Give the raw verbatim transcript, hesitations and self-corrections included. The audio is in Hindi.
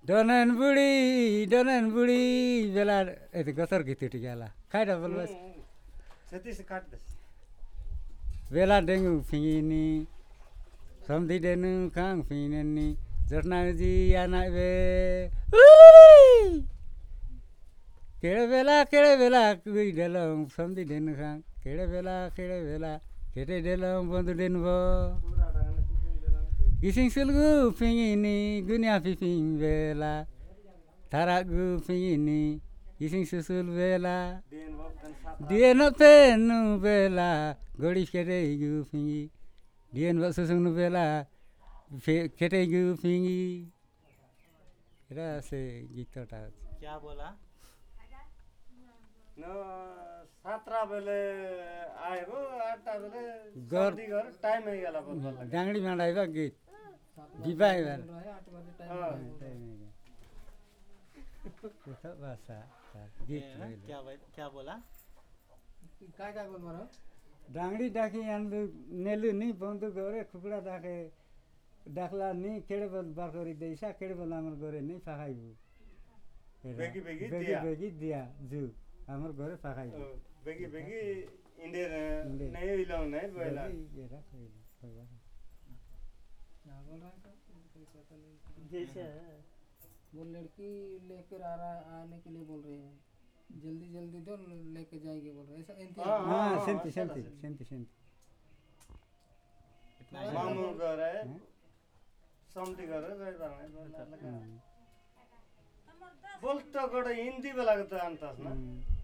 डनन बुढी डनन बुढी बेला यति गतर गीत टिकाला खाइरा बोलबस छत्ती से काट दे बेला डेंगु फिंगिनी समधी डेनु कांग फिंगनी जर्नाजी याना बे केड़े बेला केड़े बेला कुई डेलम समधी डेनु कांग केड़े बेला केड़े बेला केड़े डेलम बंधु डेनु भो गिसिङ सुलगु फिंगिनी गुनिया फिफिङ बेला थारा गु फिंगिनी गिसिङ सुसुल बेला दिएन पेनु बेला गोडी केटे गु फिंगी दिएन ब सुसुङ बेला केटे गु फिंगी एरा से गीतटा क्या बोला न सातरा बेले आएको आठटा बेले सर्दी घर टाइम आइगला बोल्ला डांगडी माडाइबा गीत दिबाइ बार तो भाषा गीत क्या क्या बोला काय काय बोल मारो डांगडी डाकी आंदु नेलु नि बंदु गरे खुकुडा डाके डाकला नि केडे बल बारकोरी देसा केडे बल हमर गरे नि फाखाइबु बेगी बेगी बेगी दिया बेगी दिया जु हमर गरे फाखाइबु बेगी बेगी इंडियन नहीं हिलाउ नहीं बोला एरा कोइला क्या बोल रहा है पता नहीं जैसे वो लड़की लेकर आ रहा आने के लिए बोल रहे हैं जल्दी जल्दी दो लेके जाएंगे बोल रहे हैं ऐसा हां सेंती सेंती सेंती सेंती मामू गरे समती गरे गए बोलतो गड हिंदी बेला त अंतस न